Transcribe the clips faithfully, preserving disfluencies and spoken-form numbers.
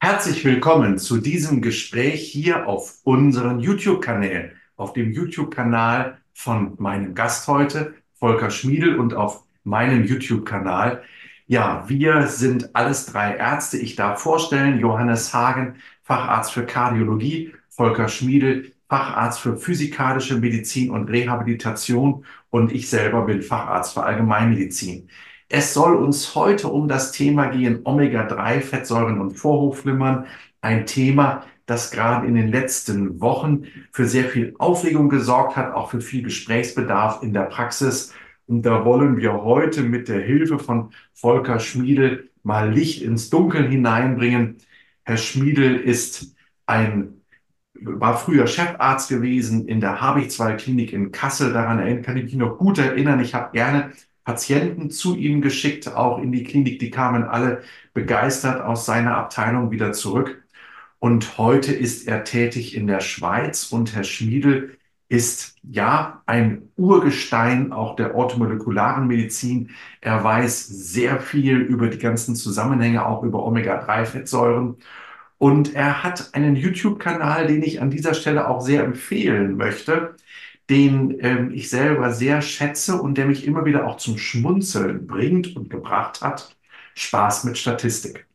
Herzlich willkommen zu diesem Gespräch hier auf unseren YouTube-Kanälen, auf dem YouTube-Kanal von meinem Gast heute, Volker Schmiedl, und auf meinem YouTube-Kanal. Ja, wir sind alles drei Ärzte. Ich darf vorstellen, Johannes Hagen, Facharzt für Kardiologie, Volker Schmiedl, Facharzt für physikalische Medizin und Rehabilitation, und ich selber bin Facharzt für Allgemeinmedizin. Es soll uns heute um das Thema gehen, Omega drei Fettsäuren und Vorhofflimmern. Ein Thema, das gerade in den letzten Wochen für sehr viel Aufregung gesorgt hat, auch für viel Gesprächsbedarf in der Praxis. Und da wollen wir heute mit der Hilfe von Volker Schmiedl mal Licht ins Dunkeln hineinbringen. Herr Schmiedl ist ein war früher Chefarzt gewesen in der Habichtswald-Klinik in Kassel. Daran erinnern- kann ich mich noch gut erinnern. Ich habe gerne Patienten zu ihm geschickt, auch in die Klinik. Die kamen alle begeistert aus seiner Abteilung wieder zurück. Und heute ist er tätig in der Schweiz, und Herr Schmiedl ist ja ein Urgestein auch der orthomolekularen Medizin. Er weiß sehr viel über die ganzen Zusammenhänge, auch über Omega drei Fettsäuren. Und er hat einen YouTube-Kanal, den ich an dieser Stelle auch sehr empfehlen möchte, den ähm, ich selber sehr schätze und der mich immer wieder auch zum Schmunzeln bringt und gebracht hat. Spaß mit Statistik.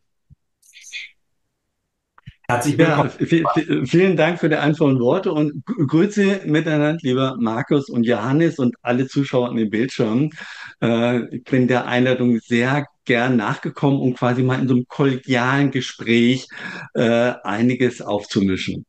Herzlich willkommen. Ja, vi- vi- vielen Dank für die einfachen Worte und Gr- Grüße miteinander, lieber Markus und Johannes und alle Zuschauer an den Bildschirmen. Äh, ich bin der Einladung sehr gern nachgekommen, um quasi mal in so einem kollegialen Gespräch äh, einiges aufzumischen.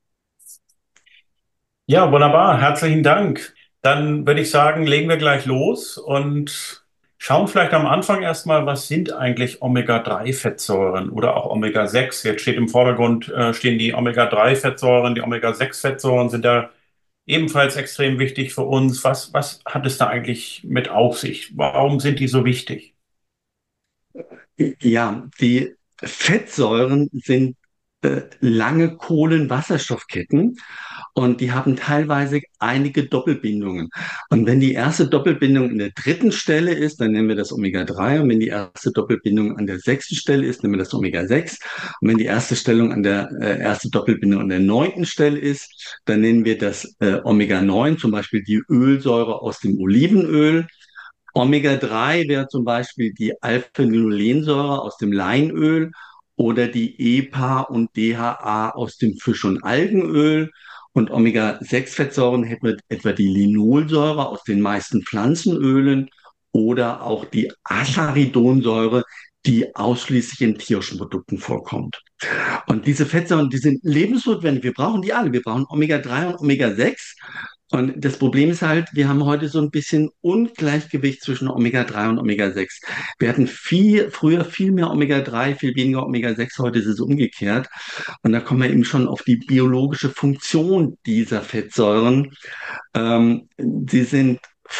Ja, wunderbar. Herzlichen Dank. Dann würde ich sagen, legen wir gleich los und schauen vielleicht am Anfang erstmal, was sind eigentlich Omega drei Fettsäuren oder auch Omega sechs. Jetzt steht im Vordergrund, äh, stehen die Omega drei Fettsäuren, die Omega sechs Fettsäuren sind da ebenfalls extrem wichtig für uns. Was, was hat es da eigentlich mit auf sich? Warum sind die so wichtig? Ja, die Fettsäuren sind äh, lange Kohlenwasserstoffketten und die haben teilweise einige Doppelbindungen. Und wenn die erste Doppelbindung in der dritten Stelle ist, dann nennen wir das Omega drei. Und wenn die erste Doppelbindung an der sechsten Stelle ist, nennen wir das Omega sechs. Und wenn die erste Stellung an der äh, erste Doppelbindung an der neunten Stelle ist, dann nennen wir das äh, Omega neun, zum Beispiel die Ölsäure aus dem Olivenöl. Omega drei wäre zum Beispiel die Alpha-Linolensäure aus dem Leinöl oder die E P A und D H A aus dem Fisch- und Algenöl. Und Omega sechs Fettsäuren hätten wir etwa die Linolsäure aus den meisten Pflanzenölen oder auch die Acharidonsäure, die ausschließlich in tierischen Produkten vorkommt. Und diese Fettsäuren, die sind lebensnotwendig. Wir brauchen die alle. Wir brauchen Omega drei und Omega sechs. Und das Problem ist halt, wir haben heute so ein bisschen Ungleichgewicht zwischen Omega drei und Omega sechs. Wir hatten viel, früher viel mehr Omega drei, viel weniger Omega sechs. Heute ist es umgekehrt. Und da kommen wir eben schon auf die biologische Funktion dieser Fettsäuren. Ähm, sie sind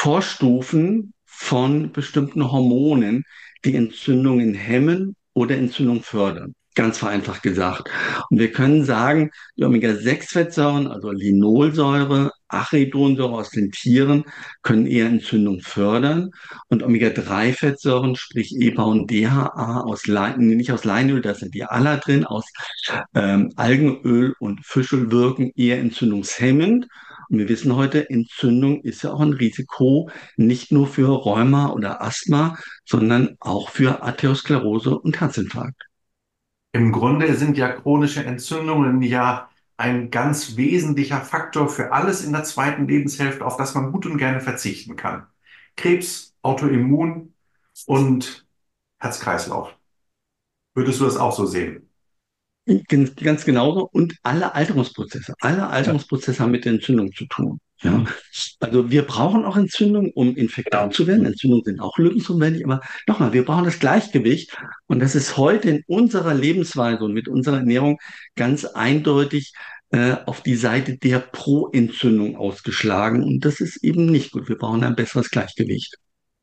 Vorstufen von bestimmten Hormonen, die Entzündungen hemmen oder Entzündung fördern. Ganz vereinfacht gesagt. Und wir können sagen, die Omega sechs Fettsäuren, also Linolsäure, Arachidonsäure aus den Tieren, können eher Entzündung fördern. Und Omega drei Fettsäuren, sprich E P A und D H A aus Lein, nicht aus Leinöl, da sind die alle drin, aus ähm, Algenöl und Fischöl wirken eher entzündungshemmend. Und wir wissen heute, Entzündung ist ja auch ein Risiko, nicht nur für Rheuma oder Asthma, sondern auch für Arteriosklerose und Herzinfarkt. Im Grunde sind ja chronische Entzündungen ja ein ganz wesentlicher Faktor für alles in der zweiten Lebenshälfte, auf das man gut und gerne verzichten kann. Krebs, Autoimmun und Herz-Kreislauf. Würdest du das auch so sehen? Ganz, ganz genauso. Und alle Alterungsprozesse. Alle Ja. Alterungsprozesse haben mit der Entzündung zu tun. Ja. Mhm. Also wir brauchen auch Entzündung, um Infekte Genau. abzuwehren. Entzündungen sind auch lebensnotwendig, aber nochmal, wir brauchen das Gleichgewicht. Und das ist heute in unserer Lebensweise und mit unserer Ernährung ganz eindeutig äh, auf die Seite der Pro-Entzündung ausgeschlagen. Und das ist eben nicht gut. Wir brauchen ein besseres Gleichgewicht.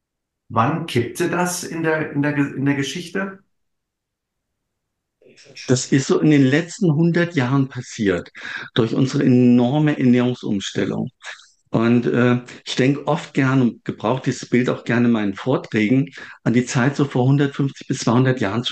Wann kippte das in der, in der, in der Geschichte? Das ist so in den letzten hundert Jahren passiert durch unsere enorme Ernährungsumstellung. Und äh, ich denke oft gern und gebrauche dieses Bild auch gerne in meinen Vorträgen an die Zeit so vor hundertfünfzig bis zweihundert Jahren zurück.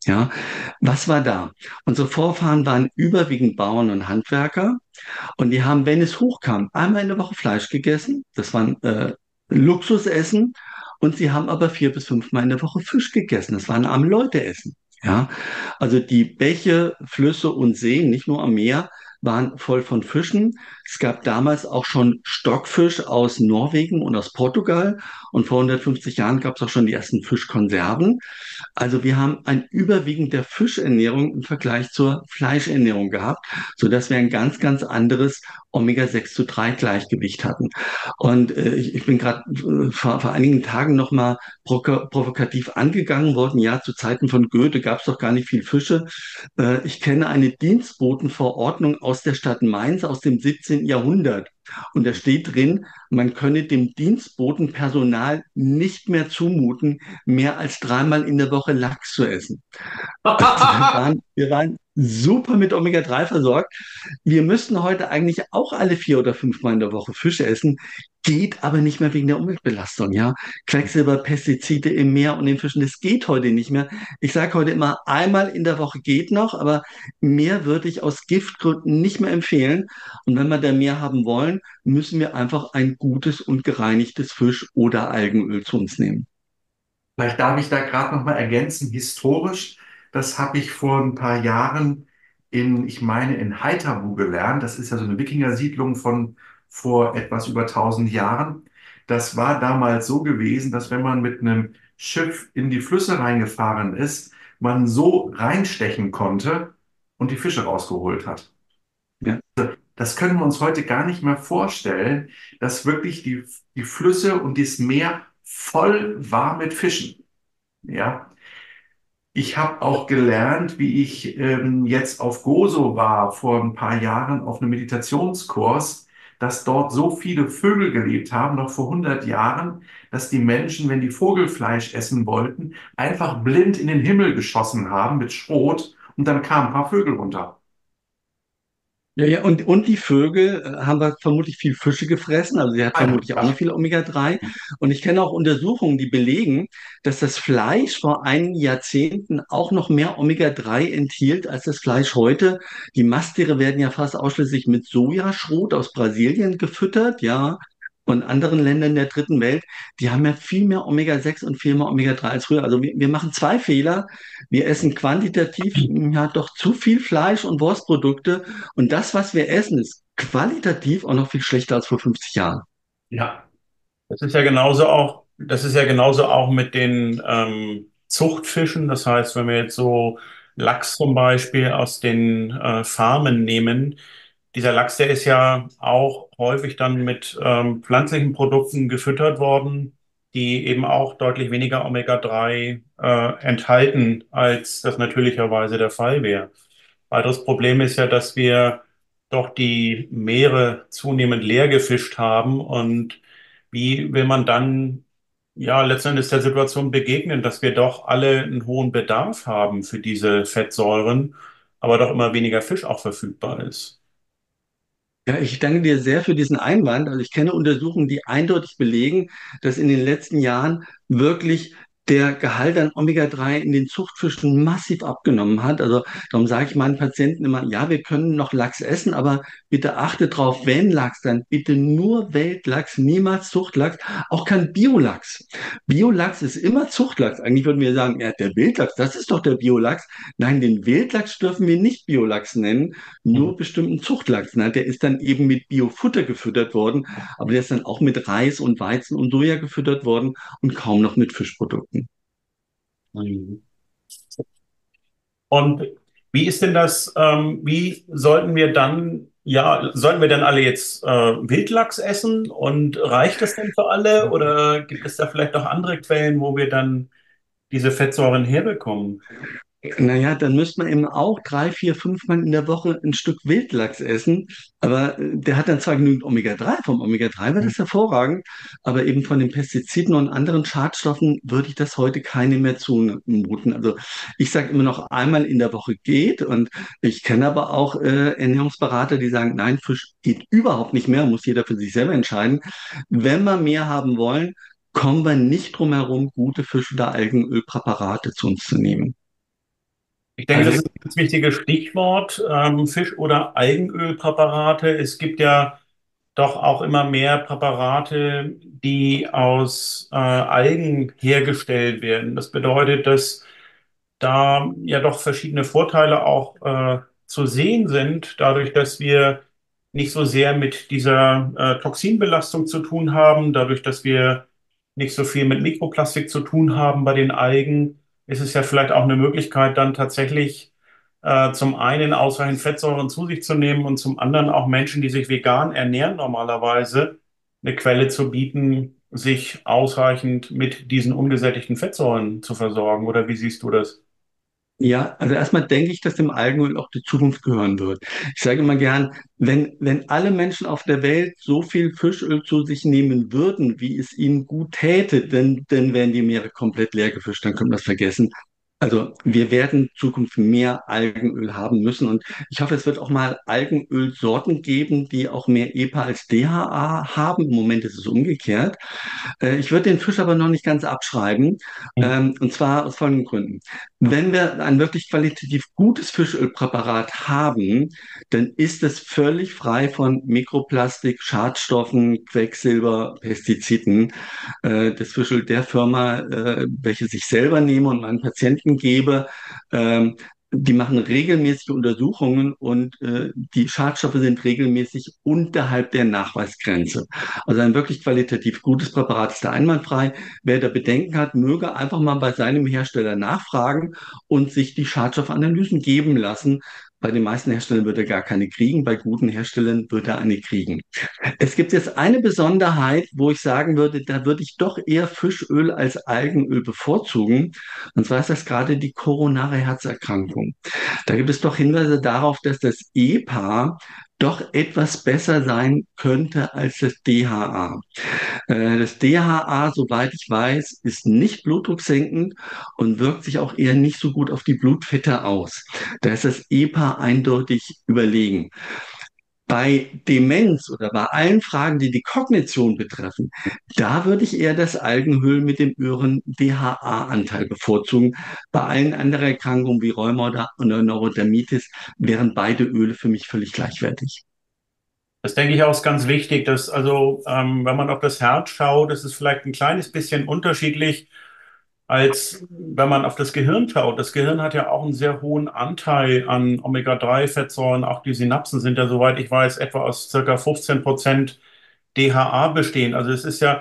Ja, was war da? Unsere Vorfahren waren überwiegend Bauern und Handwerker und die haben, wenn es hochkam, einmal in der Woche Fleisch gegessen. Das war ein äh, Luxusessen. Und sie haben aber vier bis fünfmal in der Woche Fisch gegessen. Das war ein arme Leute-Essen. Ja, also die Bäche, Flüsse und Seen, nicht nur am Meer, waren voll von Fischen. Es gab damals auch schon Stockfisch aus Norwegen und aus Portugal. Und vor hundertfünfzig Jahren gab es auch schon die ersten Fischkonserven. Also wir haben ein Überwiegen der Fischernährung im Vergleich zur Fleischernährung gehabt, sodass wir ein ganz, ganz anderes Omega sechs zu drei Gleichgewicht hatten. Und äh, ich, ich bin gerade äh, vor, vor einigen Tagen nochmal provokativ angegangen worden. Ja, zu Zeiten von Goethe gab es doch gar nicht viel Fische. Äh, ich kenne eine Dienstbotenverordnung aus der Stadt Mainz aus dem siebzehnten. Jahrhundert. Und da steht drin, man könne dem Dienstbotenpersonal nicht mehr zumuten, mehr als dreimal in der Woche Lachs zu essen. Also wir waren, wir waren super mit Omega drei versorgt. Wir müssten heute eigentlich auch alle vier oder fünfmal in der Woche Fisch essen, geht aber nicht mehr wegen der Umweltbelastung, ja. Quecksilber, Pestizide im Meer und den Fischen, das geht heute nicht mehr. Ich sage heute immer, einmal in der Woche geht noch, aber mehr würde ich aus Giftgründen nicht mehr empfehlen. Und wenn wir da mehr haben wollen, müssen wir einfach ein gutes und gereinigtes Fisch- oder Algenöl zu uns nehmen. Vielleicht darf ich da gerade noch mal ergänzen, historisch, das habe ich vor ein paar Jahren in, ich meine, in Haithabu gelernt. Das ist ja so eine Wikingersiedlung von vor etwas über tausend Jahren. Das war damals so gewesen, dass wenn man mit einem Schiff in die Flüsse reingefahren ist, man so reinstechen konnte und die Fische rausgeholt hat. Ja. Das können wir uns heute gar nicht mehr vorstellen, dass wirklich die, die Flüsse und das Meer voll war mit Fischen. Ja, ich habe auch gelernt, wie ich ähm, jetzt auf Gozo war vor ein paar Jahren auf einem Meditationskurs, dass dort so viele Vögel gelebt haben, noch vor hundert Jahren, dass die Menschen, wenn die Vogelfleisch essen wollten, einfach blind in den Himmel geschossen haben mit Schrot und dann kamen ein paar Vögel runter. Ja, ja, und, und die Vögel äh, haben wir vermutlich viel Fische gefressen, also sie hat vermutlich auch noch Ja, viel Omega drei. Und ich kenne auch Untersuchungen, die belegen, dass das Fleisch vor einigen Jahrzehnten auch noch mehr Omega drei enthielt als das Fleisch heute. Die Masttiere werden ja fast ausschließlich mit Sojaschrot aus Brasilien gefüttert, ja. Und anderen Ländern der dritten Welt, die haben ja viel mehr Omega sechs und viel mehr Omega drei als früher. Also wir, wir machen zwei Fehler. Wir essen quantitativ ja doch zu viel Fleisch und Wurstprodukte und das, was wir essen, ist qualitativ auch noch viel schlechter als vor fünfzig Jahren. Ja, das ist ja genauso auch, das ist ja genauso auch mit den ähm, Zuchtfischen. Das heißt, wenn wir jetzt so Lachs zum Beispiel aus den äh, Farmen nehmen, dieser Lachs, der ist ja auch häufig dann mit ähm, pflanzlichen Produkten gefüttert worden, die eben auch deutlich weniger Omega drei äh, enthalten, als das natürlicherweise der Fall wäre. Weiteres Problem ist ja, dass wir doch die Meere zunehmend leer gefischt haben. Und wie will man dann ja letztendlich der Situation begegnen, dass wir doch alle einen hohen Bedarf haben für diese Fettsäuren, aber doch immer weniger Fisch auch verfügbar ist? Ja, ich danke dir sehr für diesen Einwand. Also ich kenne Untersuchungen, die eindeutig belegen, dass in den letzten Jahren wirklich der Gehalt an Omega drei in den Zuchtfischen massiv abgenommen hat. Also darum sage ich meinen Patienten immer, ja, wir können noch Lachs essen, aber bitte achte drauf, wenn Lachs, dann bitte nur Weltlachs, niemals Zuchtlachs, auch kein Biolachs. Biolachs ist immer Zuchtlachs. Eigentlich würden wir sagen, ja, der Wildlachs, das ist doch der Biolachs. Nein, den Wildlachs dürfen wir nicht Biolachs nennen, nur bestimmten Zuchtlachs. Ne? Der ist dann eben mit Biofutter gefüttert worden, aber der ist dann auch mit Reis und Weizen und Soja gefüttert worden und kaum noch mit Fischprodukten. Mhm. Und wie ist denn das, ähm, wie sollten wir dann, ja, sollten wir dann alle jetzt äh, Wildlachs essen und reicht das denn für alle oder gibt es da vielleicht auch andere Quellen, wo wir dann diese Fettsäuren herbekommen? Naja, dann müsste man eben auch drei, vier, fünf Mal in der Woche ein Stück Wildlachs essen. Aber äh, der hat dann zwar genügend Omega drei, vom Omega drei wäre das hervorragend, aber eben von den Pestiziden und anderen Schadstoffen würde ich das heute keine mehr zumuten. Also ich sage immer noch, einmal in der Woche geht und ich kenne aber auch äh, Ernährungsberater, die sagen, nein, Fisch geht überhaupt nicht mehr, muss jeder für sich selber entscheiden. Wenn wir mehr haben wollen, kommen wir nicht drum herum, gute Fisch- oder Algenölpräparate zu uns zu nehmen. Ich denke, das Also ist ein ganz wichtiges Stichwort, ähm, Fisch- oder Algenölpräparate. Es gibt ja doch auch immer mehr Präparate, die aus äh, Algen hergestellt werden. Das bedeutet, dass da ja doch verschiedene Vorteile auch äh, zu sehen sind, dadurch, dass wir nicht so sehr mit dieser äh, Toxinbelastung zu tun haben, dadurch, dass wir nicht so viel mit Mikroplastik zu tun haben bei den Algen, ist es ja vielleicht auch eine Möglichkeit, dann tatsächlich äh, zum einen ausreichend Fettsäuren zu sich zu nehmen und zum anderen auch Menschen, die sich vegan ernähren, normalerweise eine Quelle zu bieten, sich ausreichend mit diesen ungesättigten Fettsäuren zu versorgen. Oder wie siehst du das? ja, also erstmal denke ich, dass dem Algenöl auch die Zukunft gehören wird. Ich sage immer gern, wenn, wenn alle Menschen auf der Welt so viel Fischöl zu sich nehmen würden, wie es ihnen gut täte, dann, dann wären die Meere komplett leer gefischt, dann können wir das vergessen. Also wir werden in Zukunft mehr Algenöl haben müssen und ich hoffe, es wird auch mal Algenölsorten geben, die auch mehr E P A als D H A haben. Im Moment ist es umgekehrt. Äh, Ich würde den Fisch aber noch nicht ganz abschreiben, ähm, und zwar aus folgenden Gründen. Wenn wir ein wirklich qualitativ gutes Fischölpräparat haben, dann ist es völlig frei von Mikroplastik, Schadstoffen, Quecksilber, Pestiziden. Äh, Das Fischöl der Firma, äh, welches ich selber nehme und meinen Patienten gebe, ähm, die machen regelmäßige Untersuchungen und äh, die Schadstoffe sind regelmäßig unterhalb der Nachweisgrenze. Also ein wirklich qualitativ gutes Präparat ist da einwandfrei. Wer da Bedenken hat, möge einfach mal bei seinem Hersteller nachfragen und sich die Schadstoffanalysen geben lassen. Bei den meisten Herstellern wird er gar keine kriegen, bei guten Herstellern wird er eine kriegen. Es gibt jetzt eine Besonderheit, wo ich sagen würde, da würde ich doch eher Fischöl als Algenöl bevorzugen. Und zwar ist das gerade die koronare Herzerkrankung. Da gibt es doch Hinweise darauf, dass das E P A doch etwas besser sein könnte als das D H A. Äh, Das D H A, soweit ich weiß, ist nicht blutdrucksenkend und wirkt sich auch eher nicht so gut auf die Blutfette aus. Da ist das E P A eindeutig überlegen. Bei Demenz oder bei allen Fragen, die die Kognition betreffen, da würde ich eher das Algenöl mit dem höheren D H A-Anteil bevorzugen. Bei allen anderen Erkrankungen wie Rheuma oder oder Neurodermitis wären beide Öle für mich völlig gleichwertig. Das denke ich auch ist ganz wichtig, dass also, ähm, wenn man auf das Herz schaut, ist es vielleicht ein kleines bisschen unterschiedlich, als wenn man auf das Gehirn schaut. Das Gehirn hat ja auch einen sehr hohen Anteil an Omega drei Fettsäuren. Auch die Synapsen sind ja, soweit ich weiß, etwa aus circa fünfzehn Prozent D H A bestehen. Also es ist ja,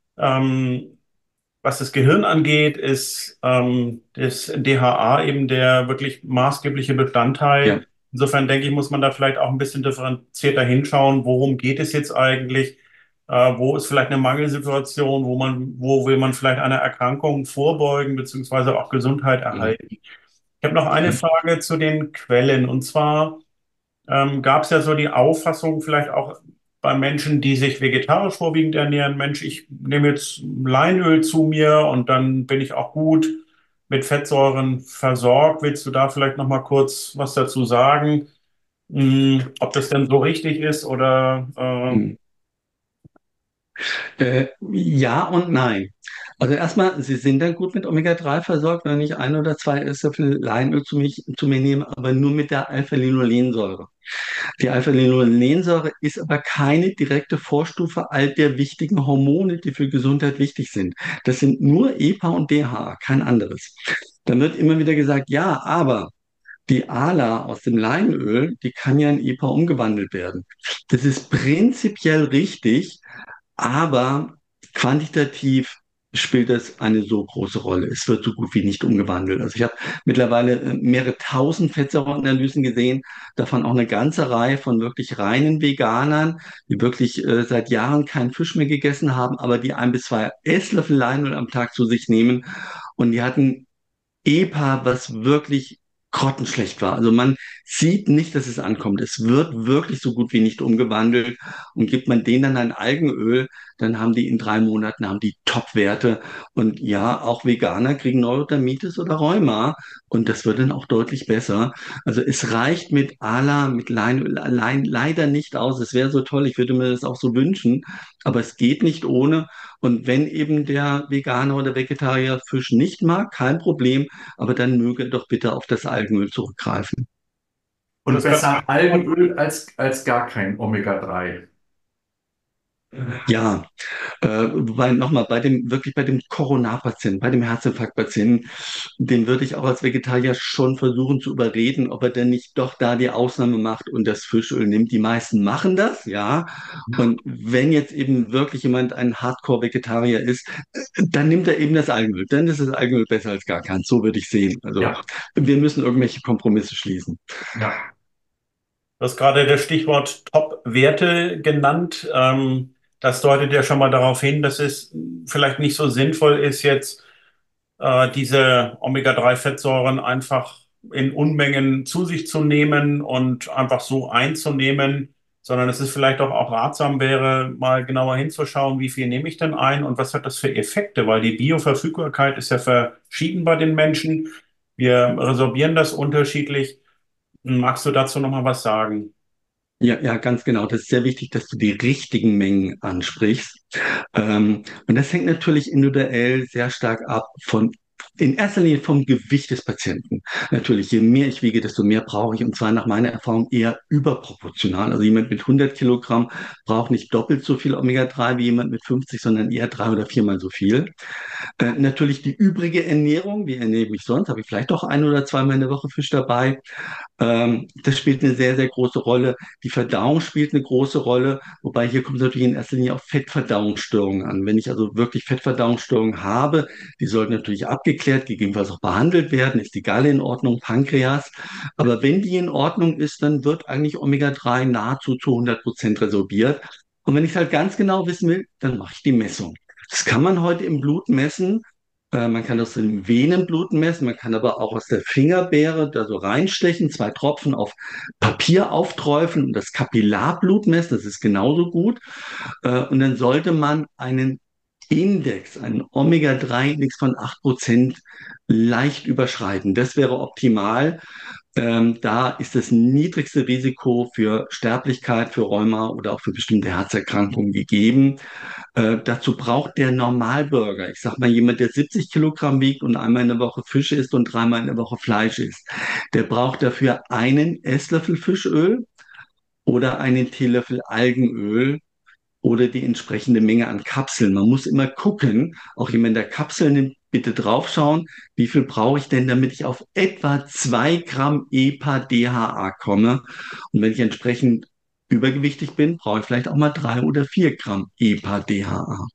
ähm, was das Gehirn angeht, ist ähm, das D H A eben der wirklich maßgebliche Ja. Bestandteil. Insofern denke ich, muss man da vielleicht auch ein bisschen differenzierter hinschauen, worum geht es jetzt eigentlich? Äh, wo ist vielleicht eine Mangelsituation, wo man, wo will man vielleicht einer Erkrankung vorbeugen, beziehungsweise auch Gesundheit Mhm. erhalten? Ich habe noch eine Frage zu den Quellen. Und zwar ähm, gab es ja so die Auffassung, vielleicht auch bei Menschen, die sich vegetarisch vorwiegend ernähren, Mensch, ich nehme jetzt Leinöl zu mir und dann bin ich auch gut mit Fettsäuren versorgt. Willst du da vielleicht noch mal kurz was dazu sagen, Hm, ob das denn so richtig ist oder äh, Mhm. Äh, ja und nein. Also erstmal, Sie sind dann gut mit Omega drei versorgt, wenn ich ein oder zwei Esslöffel Leinöl zu, mich, zu mir nehme, aber nur mit der Alpha-Linolensäure. Die Alpha-Linolensäure ist aber keine direkte Vorstufe all der wichtigen Hormone, die für Gesundheit wichtig sind. Das sind nur E P A und D H A, kein anderes. Dann wird immer wieder gesagt, ja, aber die ALA aus dem Leinöl, die kann ja in E P A umgewandelt werden. Das ist prinzipiell richtig, aber quantitativ spielt das eine so große Rolle. Es wird so gut wie nicht umgewandelt. Also ich habe mittlerweile äh, mehrere tausend Fettsäureanalysen gesehen, davon auch eine ganze Reihe von wirklich reinen Veganern, die wirklich äh, seit Jahren keinen Fisch mehr gegessen haben, aber die ein bis zwei Esslöffel Leinöl am Tag zu sich nehmen. Und die hatten E P A, was wirklich grottenschlecht war. Also man sieht nicht, dass es ankommt. Es wird wirklich so gut wie nicht umgewandelt. Und gibt man denen dann ein Algenöl, dann haben die in drei Monaten haben die Top-Werte. Und ja, auch Veganer kriegen Neurodermitis oder Rheuma. Und das wird dann auch deutlich besser. Also es reicht mit Ala, mit Leinöl allein leider nicht aus. Es wäre so toll, ich würde mir das auch so wünschen. Aber es geht nicht ohne. Und wenn eben der Veganer oder Vegetarier Fisch nicht mag, kein Problem. Aber dann möge er doch bitte auf das Algenöl zurückgreifen. Und Das kann, besser Algenöl als, als gar kein Omega drei. Ja, äh, wobei nochmal bei dem, wirklich bei dem Coronarpatienten, bei dem Herzinfarktpatienten, den würde ich auch als Vegetarier schon versuchen zu überreden, ob er denn nicht doch da die Ausnahme macht und das Fischöl nimmt. Die meisten machen das, ja. Und wenn jetzt eben wirklich jemand ein Hardcore-Vegetarier ist, äh, dann nimmt er eben das Algenöl. Dann ist das Algenöl besser als gar keins. So würde ich sehen. Also Ja, wir müssen irgendwelche Kompromisse schließen. ja. du hast gerade das Stichwort Top-Werte genannt. Ähm, das deutet ja schon mal darauf hin, dass es vielleicht nicht so sinnvoll ist, jetzt äh, diese Omega drei Fettsäuren einfach in Unmengen zu sich zu nehmen und einfach so einzunehmen, sondern dass es vielleicht auch, auch ratsam wäre, mal genauer hinzuschauen, wie viel nehme ich denn ein und was hat das für Effekte, weil die Bioverfügbarkeit ist ja verschieden bei den Menschen. Wir resorbieren das unterschiedlich. Magst du dazu noch mal was sagen? Ja, ja, ganz genau. Das ist sehr wichtig, dass du die richtigen Mengen ansprichst. Ähm, und das hängt natürlich individuell sehr stark ab von, in erster Linie vom Gewicht des Patienten. Natürlich, je mehr ich wiege, desto mehr brauche ich. Und zwar nach meiner Erfahrung eher überproportional. Also jemand mit hundert Kilogramm braucht nicht doppelt so viel Omega drei wie jemand mit fünfzig, sondern eher drei oder viermal so viel. Äh, natürlich die übrige Ernährung. Wie ernähre ich mich sonst? Habe ich vielleicht auch ein oder zweimal in der Woche Fisch dabei? Ähm, das spielt eine sehr, sehr große Rolle. Die Verdauung spielt eine große Rolle, wobei hier kommt es natürlich in erster Linie auf Fettverdauungsstörungen an. Wenn ich also wirklich Fettverdauungsstörungen habe, die sollten natürlich abgeklärt, gegebenenfalls auch behandelt werden. Ist die Galle in Ordnung, Pankreas? Aber wenn die in Ordnung ist, dann wird eigentlich Omega drei nahezu zu hundert Prozent resorbiert. Und wenn ich es halt ganz genau wissen will, dann mache ich die Messung. Das kann man heute im Blut messen. Äh, Man kann aus dem Venenblut messen, man kann aber auch aus der Fingerbeere da so reinstechen, zwei Tropfen auf Papier aufträufeln und das Kapillarblut messen, das ist genauso gut. Äh, Und dann sollte man einen Index, einen Omega drei Index von acht Prozent leicht überschreiten. Das wäre optimal. Ähm, da ist das niedrigste Risiko für Sterblichkeit, für Rheuma oder auch für bestimmte Herzerkrankungen gegeben. Äh, dazu braucht der Normalbürger, ich sag mal jemand, der siebzig Kilogramm wiegt und einmal in der Woche Fisch isst und dreimal in der Woche Fleisch isst, der braucht dafür einen Esslöffel Fischöl oder einen Teelöffel Algenöl oder die entsprechende Menge an Kapseln. Man muss immer gucken, auch jemand, der Kapseln nimmt, bitte draufschauen, wie viel brauche ich denn, damit ich auf etwa zwei Gramm E P A D H A komme. Und wenn ich entsprechend übergewichtig bin, brauche ich vielleicht auch mal drei oder vier Gramm E P A D H A.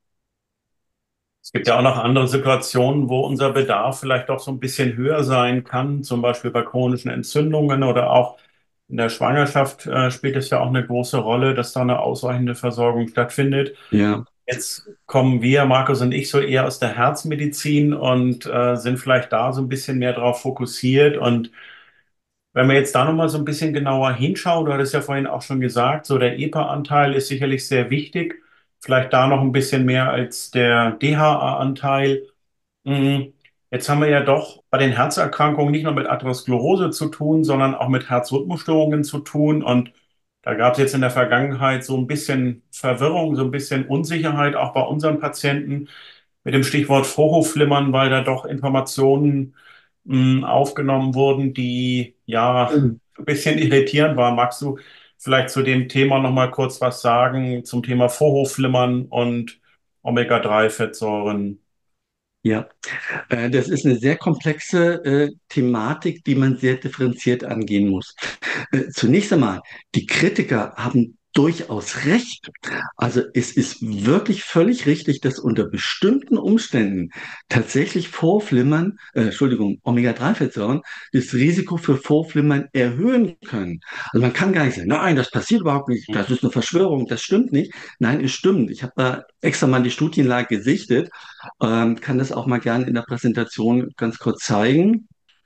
Es gibt ja auch noch andere Situationen, wo unser Bedarf vielleicht auch so ein bisschen höher sein kann, zum Beispiel bei chronischen Entzündungen oder auch in der Schwangerschaft äh, spielt es ja auch eine große Rolle, dass da eine ausreichende Versorgung stattfindet. Ja. Jetzt kommen wir, Markus und ich, so eher aus der Herzmedizin und äh, sind vielleicht da so ein bisschen mehr drauf fokussiert. Und wenn wir jetzt da nochmal so ein bisschen genauer hinschauen, du hattest ja vorhin auch schon gesagt, so der E P A-Anteil ist sicherlich sehr wichtig. Vielleicht da noch ein bisschen mehr als der D H A-Anteil. Mhm. Jetzt haben wir ja doch bei den Herzerkrankungen nicht nur mit Atherosklerose zu tun, sondern auch mit Herzrhythmusstörungen zu tun. Und da gab es jetzt in der Vergangenheit so ein bisschen Verwirrung, so ein bisschen Unsicherheit auch bei unseren Patienten mit dem Stichwort Vorhofflimmern, weil da doch Informationen mh, aufgenommen wurden, die ja ein bisschen irritierend waren. Magst du vielleicht zu dem Thema noch mal kurz was sagen, zum Thema Vorhofflimmern und Omega drei Fettsäuren? Ja, äh, das ist eine sehr komplexe äh, Thematik, die man sehr differenziert angehen muss. Äh, zunächst einmal, die Kritiker haben durchaus recht. Also es ist wirklich völlig richtig, dass unter bestimmten Umständen tatsächlich Vorflimmern, äh, Entschuldigung, Omega drei Fettsäuren das Risiko für Vorflimmern erhöhen können. Also man kann gar nicht sagen, nein, das passiert überhaupt nicht, das ist eine Verschwörung, das stimmt nicht. Nein, es stimmt. Ich habe da extra mal die Studienlage gesichtet, ähm, kann das auch mal gerne in der Präsentation ganz kurz zeigen.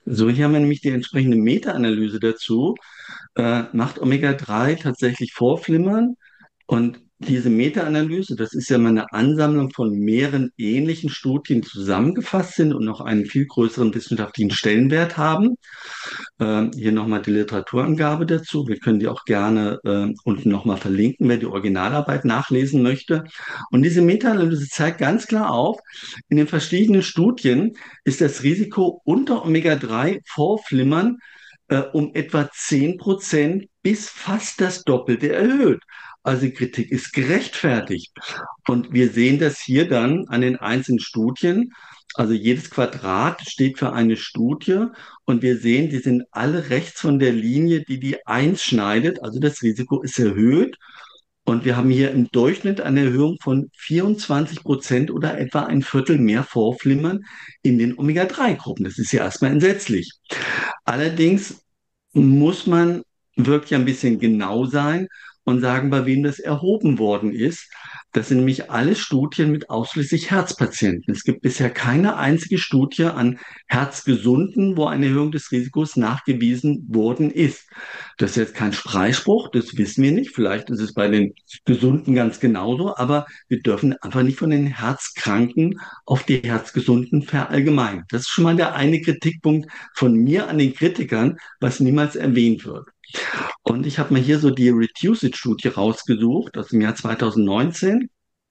So, hier haben wir nämlich die entsprechende Meta-Analyse dazu. Äh, macht Omega drei tatsächlich Vorflimmern? Und diese Meta-Analyse, das ist ja mal eine Ansammlung von mehreren ähnlichen Studien, die zusammengefasst sind und noch einen viel größeren wissenschaftlichen Stellenwert haben. Ähm, hier nochmal die Literaturangabe dazu. Wir können die auch gerne äh, unten nochmal verlinken, wer die Originalarbeit nachlesen möchte. Und diese Meta-Analyse zeigt ganz klar auf, in den verschiedenen Studien ist das Risiko unter Omega drei Vorflimmern äh, um etwa zehn Prozent bis fast das Doppelte erhöht. Also die Kritik ist gerechtfertigt. Und wir sehen das hier dann an den einzelnen Studien. Also jedes Quadrat steht für eine Studie und wir sehen, die sind alle rechts von der Linie, die die eins schneidet. Also das Risiko ist erhöht. Und wir haben hier im Durchschnitt eine Erhöhung von vierundzwanzig Prozent oder etwa ein Viertel mehr Vorflimmern in den Omega drei Gruppen. Das ist ja erstmal entsetzlich. Allerdings muss man wirklich ein bisschen genau sein und sagen, bei wem das erhoben worden ist. Das sind nämlich alle Studien mit ausschließlich Herzpatienten. Es gibt bisher keine einzige Studie an Herzgesunden, wo eine Erhöhung des Risikos nachgewiesen worden ist. Das ist jetzt kein Freispruch, das wissen wir nicht. Vielleicht ist es bei den Gesunden ganz genauso, aber wir dürfen einfach nicht von den Herzkranken auf die Herzgesunden verallgemeinern. Das ist schon mal der eine Kritikpunkt von mir an den Kritikern, was niemals erwähnt wird. Und ich habe mir hier so die Reduce-It-Studie rausgesucht aus dem Jahr zweitausendneunzehn,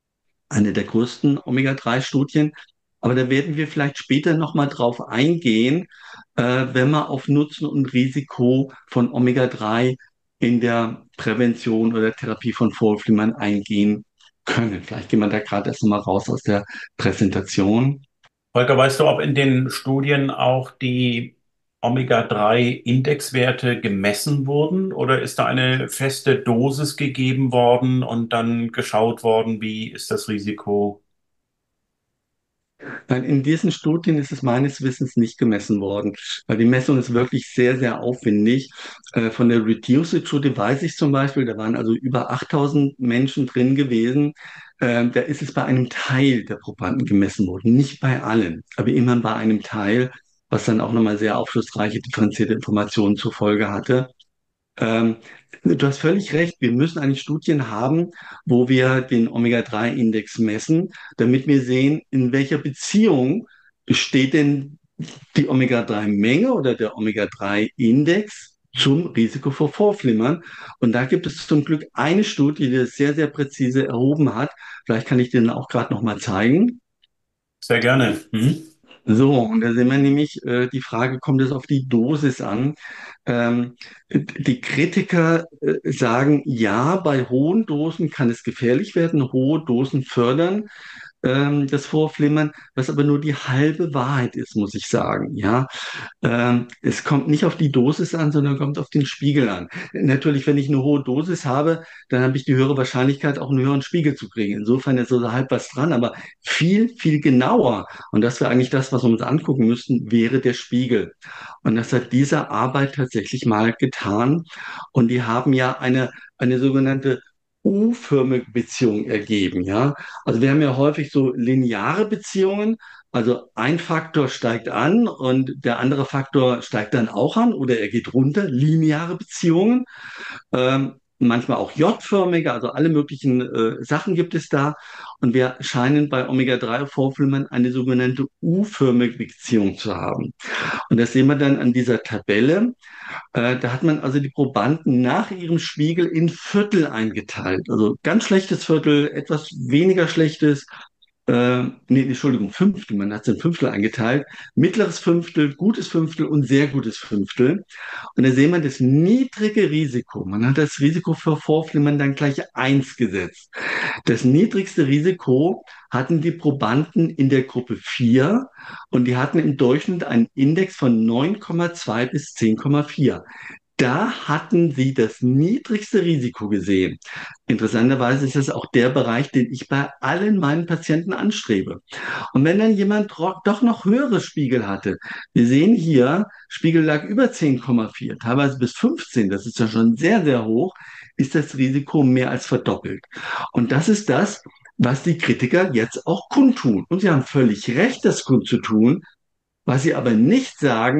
eine der größten Omega drei Studien. Aber da werden wir vielleicht später nochmal drauf eingehen, äh, wenn wir auf Nutzen und Risiko von Omega drei in der Prävention oder Therapie von Vorflimmern eingehen können. Vielleicht gehen wir da gerade erst nochmal raus aus der Präsentation. Holger, weißt du, ob in den Studien auch die Omega drei Indexwerte gemessen wurden oder ist da eine feste Dosis gegeben worden und dann geschaut worden, wie ist das Risiko? Nein, in diesen Studien ist es meines Wissens nicht gemessen worden, weil die Messung ist wirklich sehr, sehr aufwendig. Äh, Von der Reduce-It-Studie weiß ich zum Beispiel, da waren also über achttausend Menschen drin gewesen. Ähm, Da ist es bei einem Teil der Probanden gemessen worden, nicht bei allen, aber immerhin bei einem Teil, was dann auch nochmal sehr aufschlussreiche, differenzierte Informationen zur Folge hatte. Ähm, Du hast völlig recht. Wir müssen eigentlich Studien haben, wo wir den Omega drei Index messen, damit wir sehen, in welcher Beziehung steht denn die Omega drei Menge oder der Omega drei Index zum Risiko vor Vorflimmern. Und da gibt es zum Glück eine Studie, die das sehr, sehr präzise erhoben hat. Vielleicht kann ich den auch gerade noch mal zeigen. Sehr gerne. Mhm. So, und da sehen wir nämlich, äh, die Frage, kommt es auf die Dosis an? Ähm, Die Kritiker äh, sagen, ja, bei hohen Dosen kann es gefährlich werden, hohe Dosen fördern ähm, das Vorflimmern, was aber nur die halbe Wahrheit ist, muss ich sagen. Ja, ähm, es kommt nicht auf die Dosis an, sondern kommt auf den Spiegel an. Natürlich, wenn ich eine hohe Dosis habe, dann habe ich die höhere Wahrscheinlichkeit, auch einen höheren Spiegel zu kriegen. Insofern ist so halb was dran, aber viel, viel genauer. Und das wäre eigentlich das, was wir uns angucken müssten, wäre der Spiegel. Und das hat diese Arbeit tatsächlich mal getan. Und die haben ja eine, eine sogenannte U-förmige Beziehung ergeben, ja. Also wir haben ja häufig so lineare Beziehungen, also ein Faktor steigt an und der andere Faktor steigt dann auch an oder er geht runter, lineare Beziehungen, ähm, manchmal auch J-förmige, also alle möglichen äh, Sachen gibt es da. Und wir scheinen bei Omega drei Vorflimmern eine sogenannte U-förmige Beziehung zu haben. Und das sehen wir dann an dieser Tabelle. Äh, da hat man also die Probanden nach ihrem Spiegel in Viertel eingeteilt. Also ganz schlechtes Viertel, etwas weniger schlechtes, äh, nee, Entschuldigung, Fünftel, man hat es in Fünftel eingeteilt. Mittleres Fünftel, gutes Fünftel und sehr gutes Fünftel. Und da sehen wir das niedrige Risiko. Man hat das Risiko für Vorflimmern dann gleich eins gesetzt. Das niedrigste Risiko hatten die Probanden in der Gruppe vier und die hatten im Durchschnitt einen Index von neun Komma zwei bis zehn Komma vier. Da hatten sie das niedrigste Risiko gesehen. Interessanterweise ist es auch der Bereich, den ich bei allen meinen Patienten anstrebe. Und wenn dann jemand ro- doch noch höhere Spiegel hatte, wir sehen hier, Spiegel lag über zehn Komma vier, teilweise bis fünfzehn, das ist ja schon sehr, sehr hoch, ist das Risiko mehr als verdoppelt. Und das ist das, was die Kritiker jetzt auch kundtun. Und sie haben völlig recht, das kundzutun. Was sie aber nicht sagen,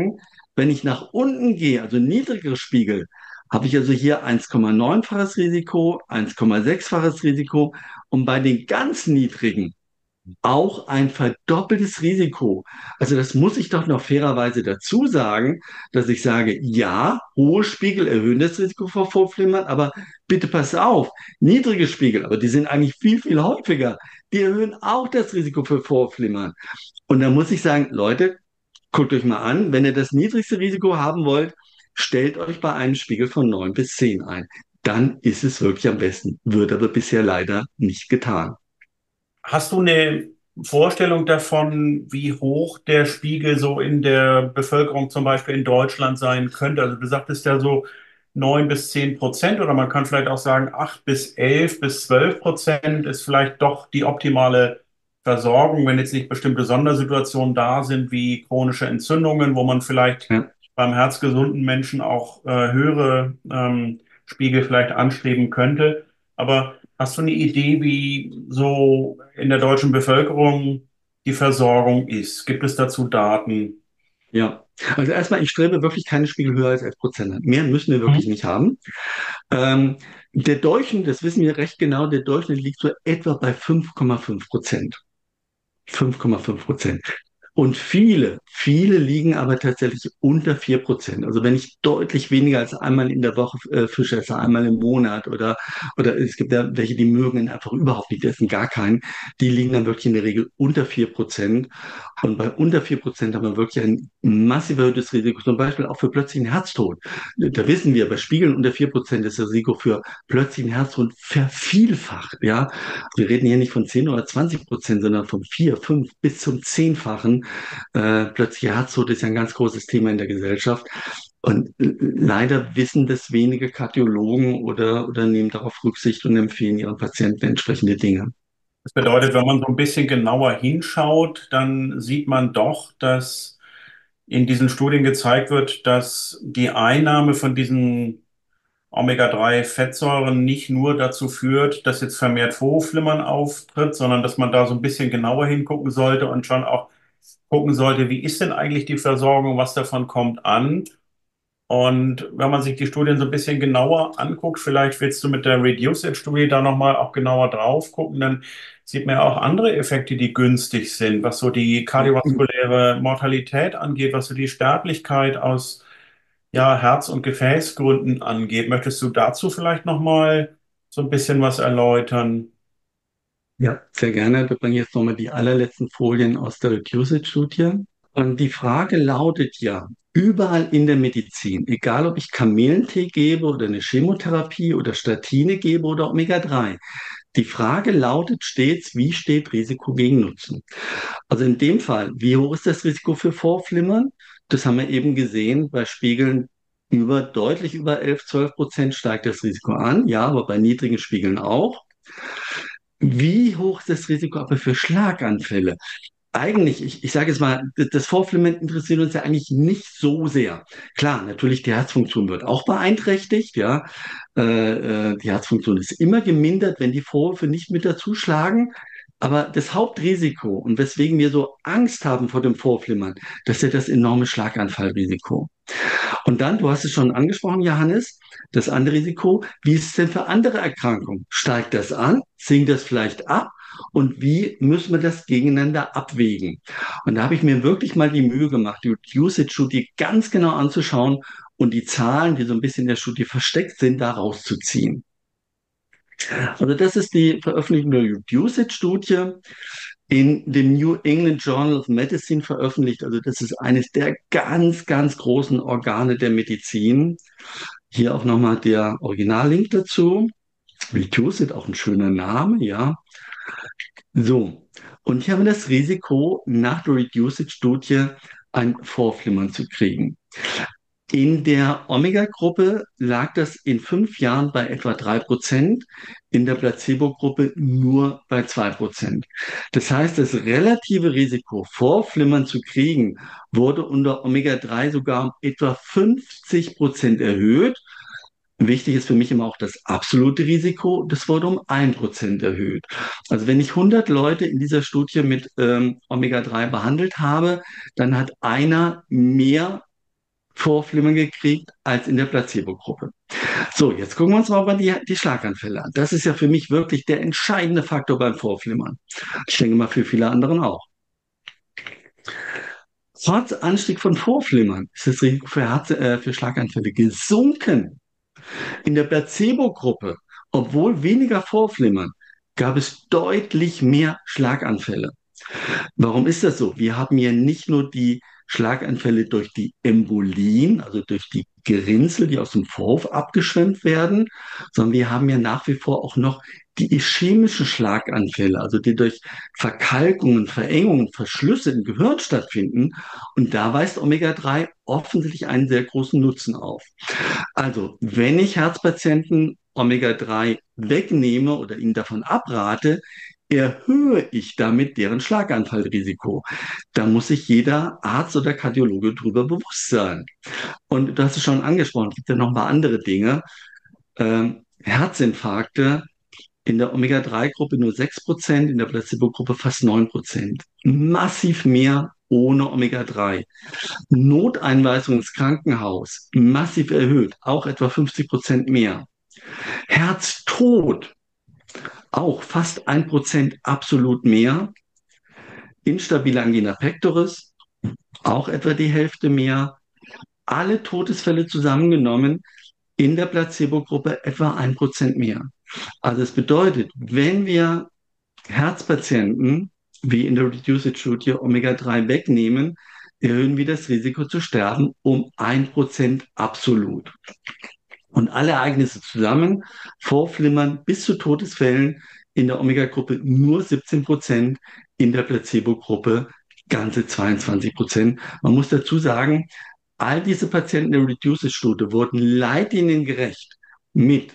Wenn ich nach unten gehe, also niedrigere Spiegel, habe ich also hier eins Komma neun-faches Risiko, eins Komma sechs-faches Risiko und bei den ganz niedrigen auch ein verdoppeltes Risiko. Also das muss ich doch noch fairerweise dazu sagen, dass ich sage, ja, hohe Spiegel erhöhen das Risiko vor Vorflimmern, aber bitte pass auf, niedrige Spiegel, aber die sind eigentlich viel, viel häufiger, die erhöhen auch das Risiko für Vorflimmern. Und da muss ich sagen, Leute, guckt euch mal an, wenn ihr das niedrigste Risiko haben wollt, stellt euch bei einem Spiegel von neun bis zehn ein. Dann ist es wirklich am besten. Wird aber bisher leider nicht getan. Hast du eine Vorstellung davon, wie hoch der Spiegel so in der Bevölkerung zum Beispiel in Deutschland sein könnte? Also du sagtest ja so neun bis zehn Prozent oder man kann vielleicht auch sagen acht bis elf bis zwölf Prozent ist vielleicht doch die optimale Versorgung, wenn jetzt nicht bestimmte Sondersituationen da sind wie chronische Entzündungen, wo man vielleicht Ja. beim herzgesunden Menschen auch äh, höhere ähm, Spiegel vielleicht anstreben könnte. Aber hast du eine Idee, wie so in der deutschen Bevölkerung die Versorgung ist? Gibt es dazu Daten? Ja, also erstmal, ich strebe wirklich keine Spiegel höher als elf Prozent an. Mehr müssen wir wirklich Mhm. nicht haben. Ähm, der Durchschnitt, das wissen wir recht genau, der Durchschnitt liegt so etwa bei fünf Komma fünf Prozent. fünf Komma fünf Prozent. Und viele, viele liegen aber tatsächlich unter vier Prozent. Also wenn ich deutlich weniger als einmal in der Woche äh, Fisch esse, einmal im Monat oder, oder es gibt ja welche, die mögen ihn einfach überhaupt nicht essen, gar keinen, die liegen dann wirklich in der Regel unter vier Prozent. Und bei unter vier Prozent haben wir wirklich ein massiv erhöhtes Risiko, zum Beispiel auch für plötzlichen Herztod. Da wissen wir, bei Spiegeln unter vier Prozent ist das Risiko für plötzlichen Herztod vervielfacht. Ja, wir reden hier nicht von zehn oder zwanzig Prozent, sondern von vier, fünf bis zum Zehnfachen. Äh, plötzlicher Herztod ist ja ein ganz großes Thema in der Gesellschaft. Und äh, leider wissen das wenige Kardiologen oder, oder nehmen darauf Rücksicht und empfehlen ihren Patienten entsprechende Dinge. Das bedeutet, wenn man so ein bisschen genauer hinschaut, dann sieht man doch, dass in diesen Studien gezeigt wird, dass die Einnahme von diesen Omega drei Fettsäuren nicht nur dazu führt, dass jetzt vermehrt Vorhofflimmern auftritt, sondern dass man da so ein bisschen genauer hingucken sollte und schon auch gucken sollte, wie ist denn eigentlich die Versorgung, was davon kommt an. Und wenn man sich die Studien so ein bisschen genauer anguckt, vielleicht willst du mit der Reduce-It-Studie da nochmal auch genauer drauf gucken, dann sieht man ja auch andere Effekte, die günstig sind, was so die kardiovaskuläre Mortalität angeht, was so die Sterblichkeit aus ja, Herz- und Gefäßgründen angeht. Möchtest du dazu vielleicht nochmal so ein bisschen was erläutern? Ja, sehr gerne. Wir bringen jetzt nochmal die allerletzten Folien aus der Reduce-It-Studie. Und die Frage lautet ja, überall in der Medizin, egal ob ich Kamillentee gebe oder eine Chemotherapie oder Statine gebe oder Omega drei, die Frage lautet stets, wie steht Risiko gegen Nutzen? Also in dem Fall, wie hoch ist das Risiko für Vorflimmern? Das haben wir eben gesehen bei Spiegeln über, deutlich über elf, zwölf Prozent steigt das Risiko an. Ja, aber bei niedrigen Spiegeln auch. Wie hoch ist das Risiko aber für Schlaganfälle? Eigentlich, ich, ich sage jetzt mal, das das Vorflimmern interessiert uns ja eigentlich nicht so sehr. Klar, natürlich, die Herzfunktion wird auch beeinträchtigt, ja. Äh, äh, die Herzfunktion ist immer gemindert, wenn die Vorhöfe nicht mit dazu schlagen. Aber das Hauptrisiko und weswegen wir so Angst haben vor dem Vorflimmern, das ist ja das enorme Schlaganfallrisiko. Und dann, du hast es schon angesprochen, Johannes, das andere Risiko, wie ist es denn für andere Erkrankungen? Steigt das an? Sinkt das vielleicht ab? Und wie müssen wir das gegeneinander abwägen? Und da habe ich mir wirklich mal die Mühe gemacht, die Usage-Studie ganz genau anzuschauen und die Zahlen, die so ein bisschen in der Studie versteckt sind, da rauszuziehen. Also das ist die Veröffentlichung der Usage-Studie in dem New England Journal of Medicine veröffentlicht. Also das ist eines der ganz, ganz großen Organe der Medizin. Hier auch nochmal der Originallink dazu. Reduce auch ein schöner Name, ja. So, und hier haben wir das Risiko, nach der Reduce-It-Studie ein Vorflimmern zu kriegen. In der Omega-Gruppe lag das in fünf Jahren bei etwa drei Prozent, in der Placebo-Gruppe nur bei zwei Prozent. Das heißt, das relative Risiko, Vorflimmern zu kriegen, wurde unter Omega drei sogar um etwa fünfzig Prozent erhöht. Wichtig ist für mich immer auch das absolute Risiko, das wurde um ein Prozent erhöht. Also wenn ich hundert Leute in dieser Studie mit ähm, Omega drei behandelt habe, dann hat einer mehr Vorflimmern gekriegt als in der Placebo-Gruppe. So, jetzt gucken wir uns mal aber die, die Schlaganfälle an. Das ist ja für mich wirklich der entscheidende Faktor beim Vorflimmern. Ich denke mal für viele anderen auch. Trotz Anstieg von Vorflimmern ist das Risiko für, Herz, äh, für Schlaganfälle gesunken. In der Placebo-Gruppe, obwohl weniger Vorflimmern, gab es deutlich mehr Schlaganfälle. Warum ist das so? Wir haben hier nicht nur die Schlaganfälle durch die Embolien, also durch die Gerinnsel, die aus dem Vorhof abgeschwemmt werden, sondern wir haben ja nach wie vor auch noch die ischämischen Schlaganfälle, also die durch Verkalkungen, Verengungen, Verschlüsse im Gehirn stattfinden. Und da weist Omega drei offensichtlich einen sehr großen Nutzen auf. Also, wenn ich Herzpatienten Omega drei wegnehme oder ihnen davon abrate, erhöhe ich damit deren Schlaganfallrisiko. Da muss sich jeder Arzt oder Kardiologe drüber bewusst sein. Und du hast es schon angesprochen, es gibt ja noch ein paar andere Dinge. Ähm, Herzinfarkte in der Omega drei Gruppe nur sechs Prozent, in der Placebo-Gruppe fast neun Prozent. Massiv mehr ohne Omega drei. Noteinweisung ins Krankenhaus massiv erhöht, auch etwa fünfzig Prozent mehr. Herztod auch fast ein Prozent absolut mehr. Instabile Angina pectoris auch etwa die Hälfte mehr. Alle Todesfälle zusammengenommen in der Placebo-Gruppe etwa ein Prozent mehr. Also es bedeutet, wenn wir Herzpatienten wie in der Reduced-Studie Omega drei wegnehmen, erhöhen wir das Risiko zu sterben um ein Prozent absolut. Und alle Ereignisse zusammen, Vorflimmern bis zu Todesfällen in der Omega-Gruppe nur siebzehn Prozent, in der Placebo-Gruppe ganze zweiundzwanzig Prozent. Man muss dazu sagen, all diese Patienten der Reduced-Studie wurden leitliniengerecht mit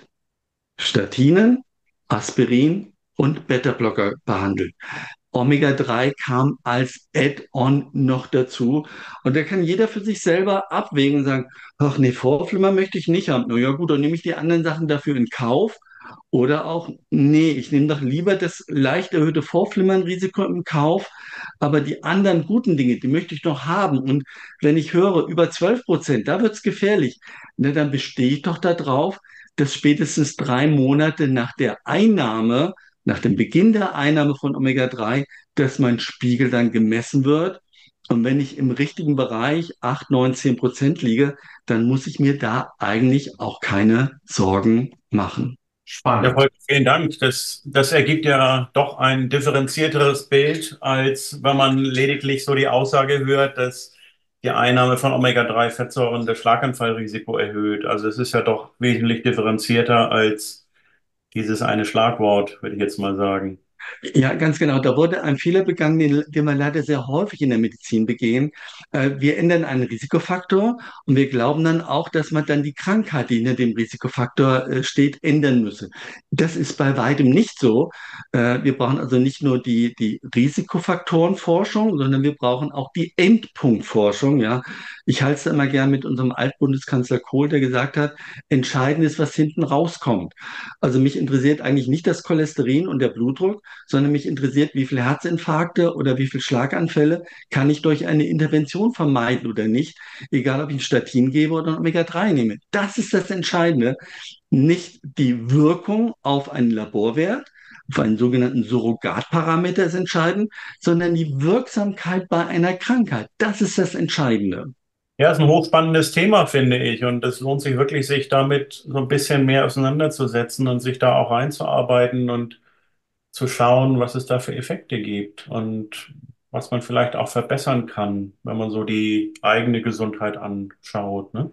Statinen, Aspirin und Beta-Blocker behandelt. Omega drei kam als Add-on noch dazu. Und da kann jeder für sich selber abwägen und sagen, ach nee, Vorflimmer möchte ich nicht haben. Na ja gut, dann nehme ich die anderen Sachen dafür in Kauf. Oder auch, nee, ich nehme doch lieber das leicht erhöhte Vorflimmernrisiko in Kauf, aber die anderen guten Dinge, die möchte ich noch haben. Und wenn ich höre, über zwölf Prozent, da wird es gefährlich, na, dann bestehe ich doch darauf, dass spätestens drei Monate nach der Einnahme, nach dem Beginn der Einnahme von Omega drei, dass mein Spiegel dann gemessen wird. Und wenn ich im richtigen Bereich acht, neun, zehn Prozent liege, dann muss ich mir da eigentlich auch keine Sorgen machen. Ja, Spannend. Volker, vielen Dank. Das, das ergibt ja doch ein differenzierteres Bild, als wenn man lediglich so die Aussage hört, dass die Einnahme von Omega drei Fettsäuren das Schlaganfallrisiko erhöht. Also es ist ja doch wesentlich differenzierter als dieses eine Schlagwort, würde ich jetzt mal sagen. Ja, ganz genau. Da wurde ein Fehler begangen, den, den wir leider sehr häufig in der Medizin begehen. Äh, wir ändern einen Risikofaktor und wir glauben dann auch, dass man dann die Krankheit, die hinter dem Risikofaktor äh, steht, ändern müsse. Das ist bei weitem nicht so. Äh, wir brauchen also nicht nur die, die Risikofaktorenforschung, sondern wir brauchen auch die Endpunktforschung. Ja, ich halte es da immer gern mit unserem Altbundeskanzler Kohl, der gesagt hat, entscheidend ist, was hinten rauskommt. Also mich interessiert eigentlich nicht das Cholesterin und der Blutdruck, sondern mich interessiert, wie viele Herzinfarkte oder wie viele Schlaganfälle kann ich durch eine Intervention vermeiden oder nicht, egal ob ich ein Statin gebe oder ein Omega drei nehme. Das ist das Entscheidende, nicht die Wirkung auf einen Laborwert, auf einen sogenannten Surrogatparameter ist entscheidend, sondern die Wirksamkeit bei einer Krankheit. Das ist das Entscheidende. Ja, ist ein hochspannendes Thema, finde ich. Und es lohnt sich wirklich, sich damit so ein bisschen mehr auseinanderzusetzen und sich da auch reinzuarbeiten und zu schauen, was es da für Effekte gibt und was man vielleicht auch verbessern kann, wenn man so die eigene Gesundheit anschaut, ne?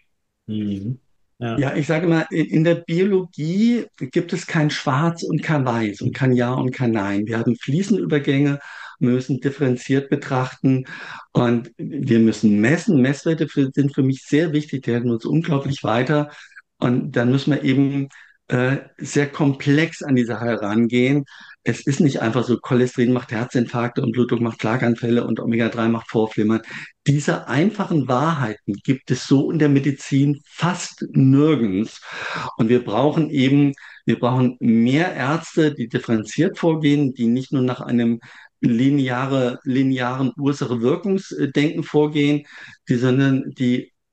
Mhm. Ja. Ja, ich sage mal, in in der Biologie gibt es kein Schwarz und kein Weiß und kein Ja und kein Nein. Wir haben Fliesenübergänge, wir müssen differenziert betrachten und wir müssen messen. Messwerte für, sind für mich sehr wichtig, die helfen uns unglaublich weiter. Und dann müssen wir eben äh, sehr komplex an die Sache herangehen. Es ist nicht einfach so, Cholesterin macht Herzinfarkte und Blutdruck macht Schlaganfälle und Omega drei macht Vorflimmern. Diese einfachen Wahrheiten gibt es so in der Medizin fast nirgends. Und wir brauchen eben, wir brauchen mehr Ärzte, die differenziert vorgehen, die nicht nur nach einem lineare, linearen Ursache-Wirkungsdenken vorgehen, die, sondern die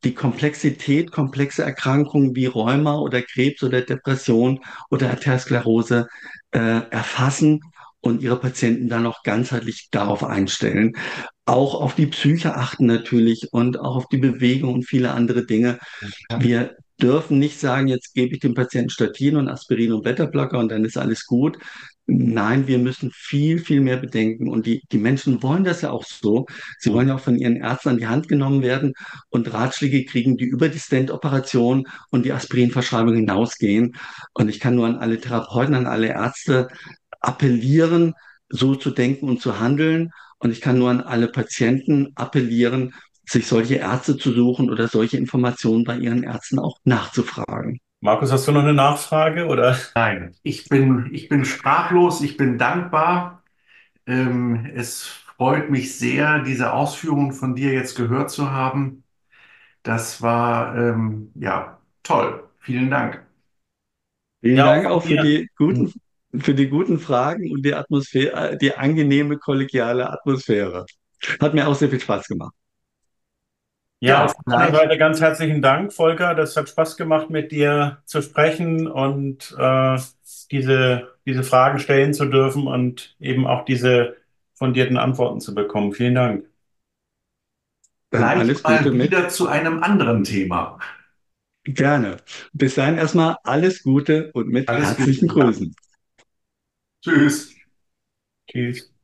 die Komplexität, komplexe Erkrankungen wie Rheuma oder Krebs oder Depression oder Arteriosklerose äh, erfassen und ihre Patienten dann auch ganzheitlich darauf einstellen. Auch auf die Psyche achten natürlich und auch auf die Bewegung und viele andere Dinge. Ja. Wir dürfen nicht sagen, jetzt gebe ich dem Patienten Statin und Aspirin und Beta-Blocker und dann ist alles gut. Nein, wir müssen viel, viel mehr bedenken. Und die, die Menschen wollen das ja auch so. Sie wollen ja auch von ihren Ärzten an die Hand genommen werden und Ratschläge kriegen, die über die Stent-Operation und die Aspirinverschreibung hinausgehen. Und ich kann nur an alle Therapeuten, an alle Ärzte appellieren, so zu denken und zu handeln. Und ich kann nur an alle Patienten appellieren, sich solche Ärzte zu suchen oder solche Informationen bei ihren Ärzten auch nachzufragen. Markus, hast du noch eine Nachfrage oder? Nein, ich bin, ich bin sprachlos, ich bin dankbar. Ähm, es freut mich sehr, diese Ausführungen von dir jetzt gehört zu haben. Das war, ähm, ja, toll. Vielen Dank. Vielen Ja, auch Dank von auch für mir. die guten, für die guten Fragen und die Atmosphäre, die angenehme kollegiale Atmosphäre. Hat mir auch sehr viel Spaß gemacht. Ja, auch Ja, von meiner vielleicht. Seite ganz herzlichen Dank, Volker. Das hat Spaß gemacht, mit dir zu sprechen und äh, diese, diese Fragen stellen zu dürfen und eben auch diese fundierten Antworten zu bekommen. Vielen Dank. Dann Vielleicht alles Gute mal mit. wieder zu einem anderen Thema. Gerne. Bis dahin erstmal alles Gute und mit Alles Gute. herzlichen Ja. Grüßen. Tschüss. Tschüss.